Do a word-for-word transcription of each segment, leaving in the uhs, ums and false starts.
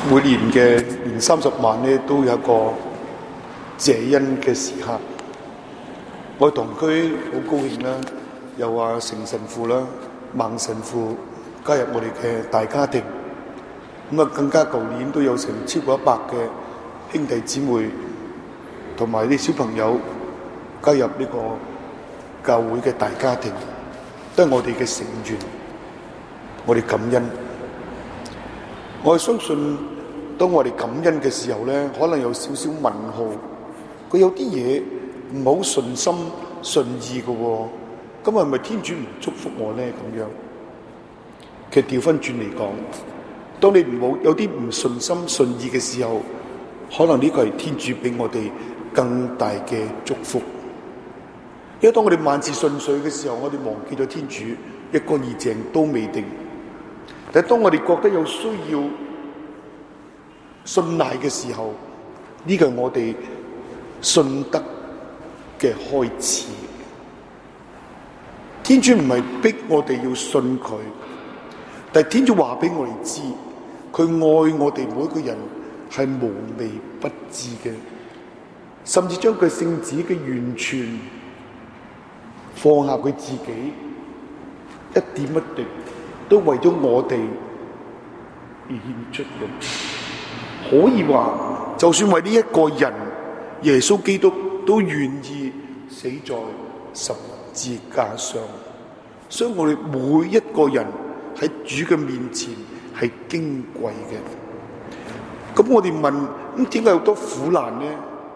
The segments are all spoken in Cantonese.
每年嘅年三十晚咧，都有一個謝恩嘅時刻。我同區好高興啦，又話成神父啦、孟神父加入我哋嘅大家庭。咁啊，更加舊年都有成超過一百嘅兄弟姊妹同埋啲小朋友加入呢個教會嘅大家庭，都係我哋嘅成員。我哋感恩。我相信當我哋感恩嘅時候咧，可能有少少問號，佢有啲嘢唔好順心順意嘅喎，咁係咪天主唔祝福我咧？咁樣其實調翻轉嚟講，當你唔好有啲唔順心順意嘅時候，可能呢個係天主俾我哋更大嘅祝福。因為當我哋萬事順遂嘅時候，我哋忘記咗天主一乾二淨都未定。但係當我哋覺得有需要信賴嘅時候，呢個係我哋信德嘅開始。天主唔係逼我哋要信佢，但係天主話俾我哋知，佢愛我哋每一個人係無微不至嘅，甚至將佢聖子嘅完全放下佢自己，一點一滴都為咗我哋而獻出嘅。可以話，就算為呢一個人，耶穌基督都願意死在十字架上。所以我哋每一個人喺主嘅面前係矜貴嘅。咁我哋問，咁點解有多苦難呢？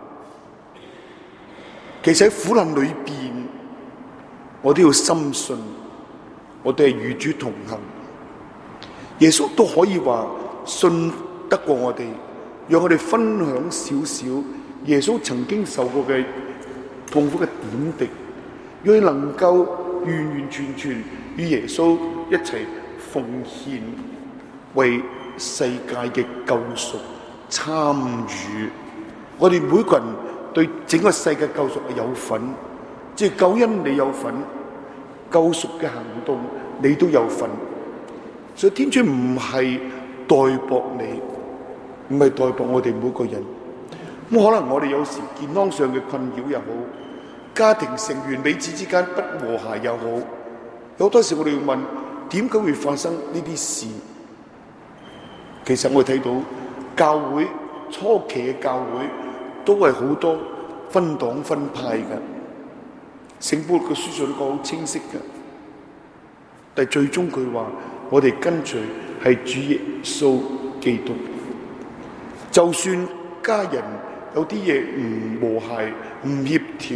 其實喺苦難裏邊，我都要深信，我哋係與主同行。耶穌都可以話信得過我哋，讓我哋分享少少耶穌曾經受過嘅痛苦嘅點滴，讓佢能夠完完全全與耶穌一齊奉獻，為世界嘅救贖參與。我哋每個人對整個世界救贖係有份，即係救恩你有份，救贖嘅行動你都有份。所以天主唔係代薄你，唔係代薄我哋每個人。咁可能我哋有時健康上嘅困擾又好，家庭成員彼此之間不和諧又好，有好多時我哋要問，點解會發生呢啲事？其實我哋睇到教會初期嘅教會都係好多分黨分派嘅，聖保祿嘅書信都講好清晰嘅。但係最終佢話，我哋跟隨係主耶穌基督。就算家人有啲嘢唔和諧、唔協調，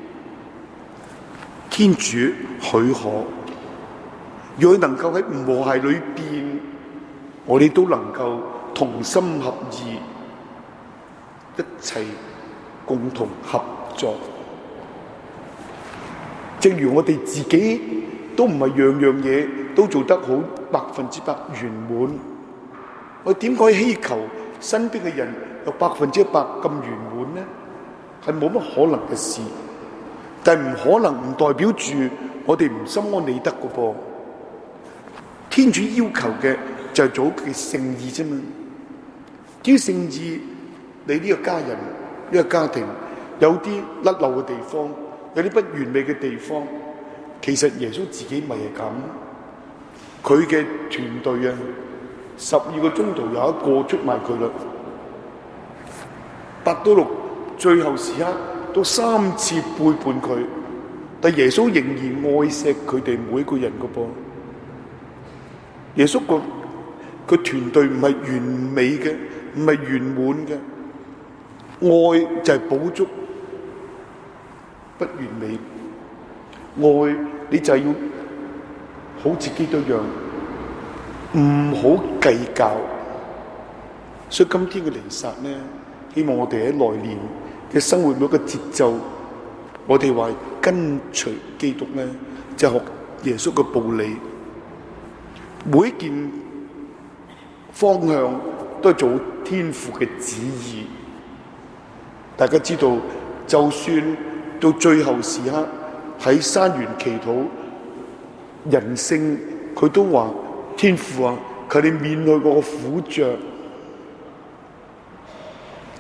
天主許可，讓佢能夠喺唔和諧裏邊，我哋都能夠同心合意，一齊共同合作。正如我哋自己都唔係樣樣嘢都做得好百分之百圓滿，我點解希求身邊嘅人有百分之一百咁圓滿呢？係冇乜可能嘅事，但係唔可能唔代表住我哋唔心安理得嘅噃。天主要求嘅就係做嘅聖意啫嘛。至於聖意，你呢個家人呢、呢個家庭有啲甩漏嘅地方，有啲不完美嘅地方，其實耶穌自己咪係咁。佢嘅團隊啊，十二個宗徒有一個出賣佢啦。伯多祿最後時刻都三次背叛佢，但耶穌仍然愛錫佢哋每個人個噃。耶穌個佢團隊唔係完美嘅，唔係圓滿嘅，愛就係補足不完美。愛你就係要好似基督一樣，唔好計較。所以今天嘅彌撒呢，希望我哋喺來年嘅生活每一個節奏，我哋話跟隨基督呢，就學耶穌嘅道理，每一件方向都係做天父嘅旨意。大家知道，就算到最後時刻喺山園祈禱，人性佢都話天父啊，求你免去我個苦脹。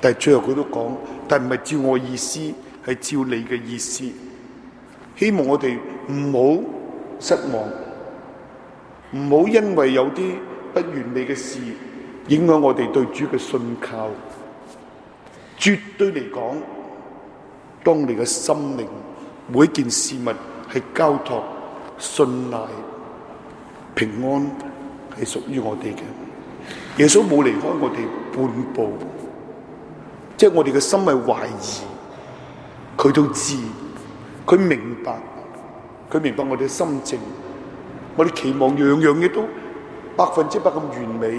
但係最後佢都講，但唔係照我意思，係照你嘅意思。希望我哋唔好失望，唔好因為有啲不完美嘅事影響我哋對主嘅信靠。絕對嚟講，當你嘅心靈每一件事物係交託、信賴、平安，係屬於我哋嘅。耶穌冇離開我哋半步，即係我哋嘅心係懷疑，佢都知，佢明白，佢明白我哋嘅心情。我哋期望樣樣嘢都百分之百咁完美，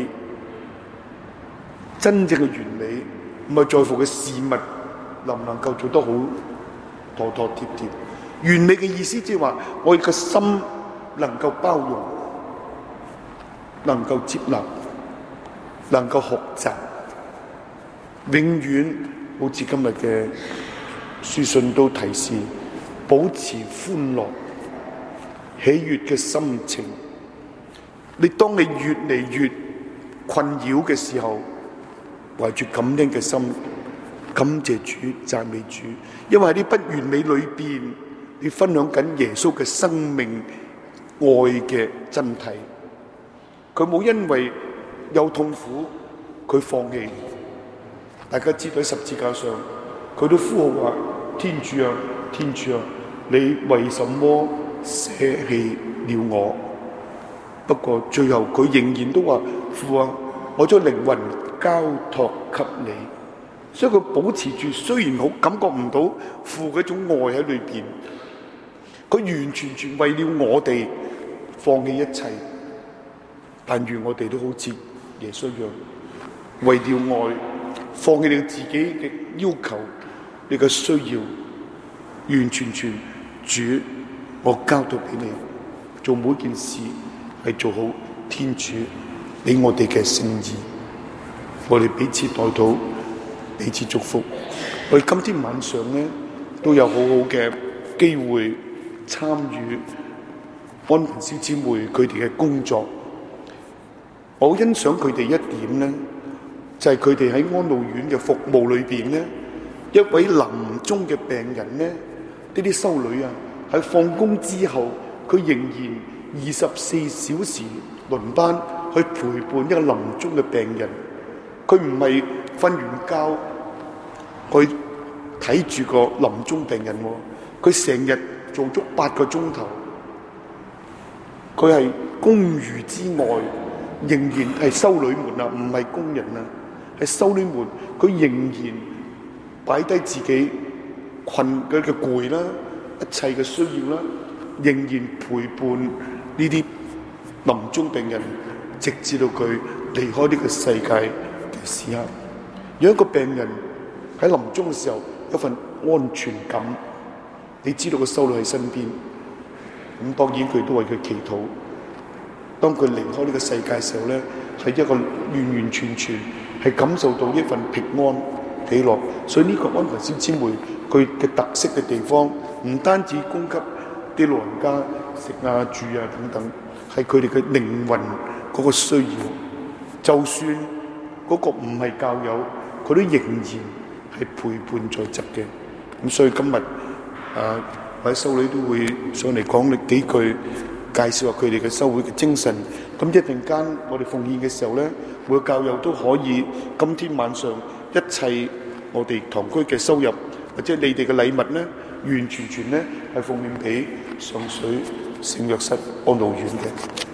真正嘅完美唔係在乎嘅事物能唔能夠做得好妥妥貼貼。完美嘅意思即係話，我哋嘅心能夠包容，能夠接納，能夠學習，永遠好似今日嘅書信都提示，保持歡樂喜悅嘅心情。你當你越嚟越困擾嘅時候，懷住感恩嘅心，感謝主，讚美主，因為喺啲不完美裏邊，你分享緊耶穌嘅生命愛嘅真諦。佢冇因為有痛苦佢放棄。大家知道喺十字架上，佢都呼號話：天主啊，天主啊，你為什麼捨棄了我？不過最後佢仍然都話：父啊，我將靈魂交託給你。所以佢保持住，雖然好感覺唔到父嗰種愛喺裏邊，佢完完全全為了我哋放棄一切。但願我哋都好似耶穌一樣，為了愛放棄你自己嘅要求，你嘅需要，完完全全主，我交託俾你，做每件事係做好天主俾我哋嘅聖意。我哋彼此代禱，彼此祝福。我哋今天晚上呢，都有好好嘅機會參與安貧小姊妹佢哋嘅工作。我好欣賞佢哋一點呢，就係佢哋喺安老院嘅服務裏邊呢，一位臨終嘅病人呢，呢啲修女啊，喺放工之後，佢仍然二十四小時輪班去陪伴一個臨終嘅病人。佢唔係瞓完覺去睇住個臨終病人，佢成日做足八個鐘頭。佢係公寓之外，仍然係修女們啊，唔係工人啊，係修女們。佢仍然擺低自己困佢嘅攰啦，一切嘅需要啦，仍然陪伴呢啲臨終病人，直至到佢離開呢個世界嘅時刻。有一個病人喺臨終嘅時候有份安全感，你知道個修女喺身邊，咁當然佢都為佢祈禱。當佢離開呢個世界嘅時候咧，係一個完完全全係感受到一份平安喜樂。所以呢個安貧小姊妹佢嘅特色嘅地方，唔單止供給啲老人家食啊住啊等等，係佢哋嘅靈魂嗰個需要。就算嗰個唔係教友，佢都仍然係陪伴在側嘅。咁所以今日啊，位修女都會上嚟講你幾句，介紹下佢哋嘅修會嘅精神。咁一陣間我哋奉獻嘅時候咧，每個教友都可以今天晚上一切我哋堂區嘅收入或者你哋嘅禮物咧，完完全全咧係奉獻俾上水聖若瑟安老院嘅。